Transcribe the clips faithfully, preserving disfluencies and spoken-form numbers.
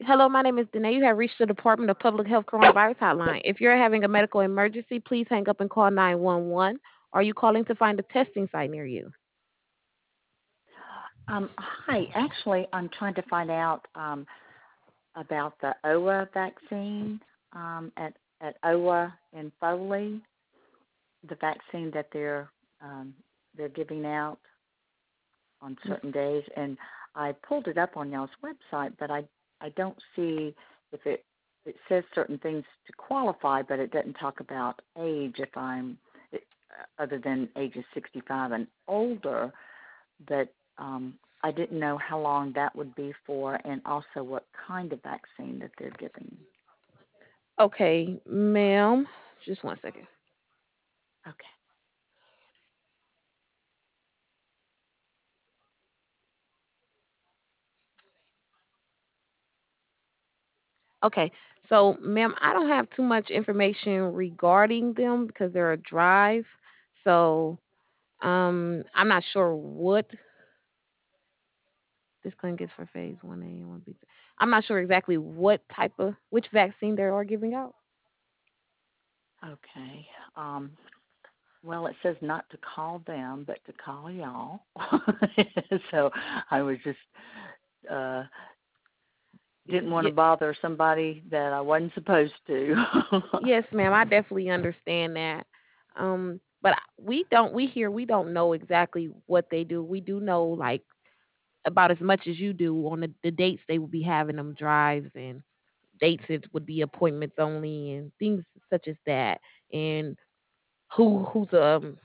Hello, my name is Danae. You have reached the Department of Public Health Coronavirus Hotline. If you're having a medical emergency, please hang up and call nine one one. Are you calling to find a testing site near you? Um, hi. Actually, I'm trying to find out um, about the O A vaccine um, at at O A in Foley, the vaccine that they're um, they're giving out on certain days. And I pulled it up on y'all's website, but I I don't see if it it says certain things to qualify, but it doesn't talk about age if I'm other than ages sixty-five and older. But um, I didn't know how long that would be for, and also what kind of vaccine that they're giving. Okay, ma'am. Just one second. Okay. Okay, so, ma'am, I don't have too much information regarding them because they're a drive. So, um, I'm not sure what this clinic is for phase one A and one B. I'm not sure exactly what type of which vaccine they are giving out. Okay. Um, well, it says not to call them, but to call y'all. So I was just uh, didn't want to bother somebody that I wasn't supposed to. Yes, ma'am. I definitely understand that. Um, but I- we don't. We here. We don't know exactly what they do. We do know like about as much as you do on the, the dates they will be having them drives and dates it would be appointments only and things such as that. And who who's um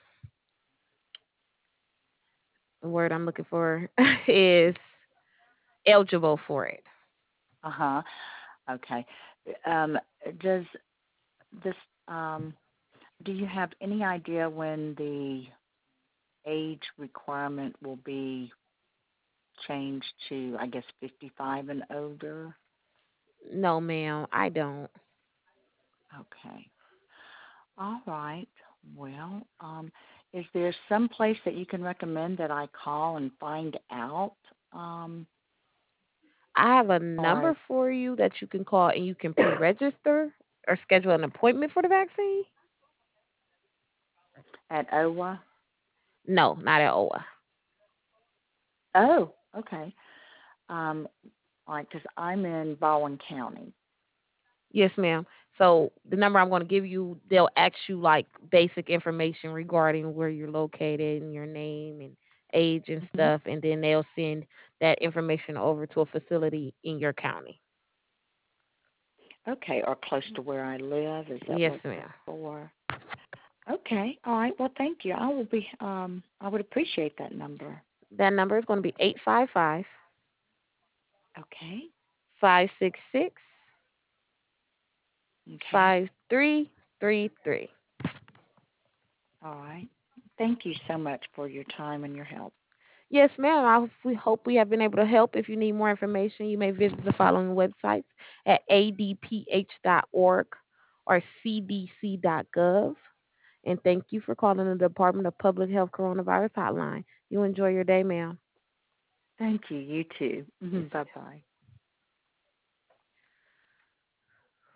the word I'm looking for is eligible for it. Uh huh. Okay. Um, does this um, do you have any idea when the age requirement will be changed to, I guess, fifty-five and older? No, ma'am. I don't. Okay. All right. Well, um, is there some place that you can recommend that I call and find out? Um, I have a or number for you that you can call and you can pre-register or schedule an appointment for the vaccine. at O W A? No, not at O A. Oh, okay. Um, all right, because I'm in Baldwin County. Yes, ma'am. So the number I'm going to give you, they'll ask you like basic information regarding where you're located and your name and age and Hmm. stuff, and then they'll send that information over to a facility in your county. Okay, or close to where I live. Is that Yes, what that's ma'am. for? Okay. All right. Well, thank you. I will be. Um, I would appreciate that number. That number is going to be eight five five, Okay. five six six, Okay. five three three three. All right. Thank you so much for your time and your help. Yes, ma'am. I hope we hope we have been able to help. If you need more information, you may visit the following websites at a d p h dot org or c d c dot gov. And thank you for calling the Department of Public Health Coronavirus Hotline. You enjoy your day, ma'am. Thank you. You too. Yes, Bye ma'am. bye.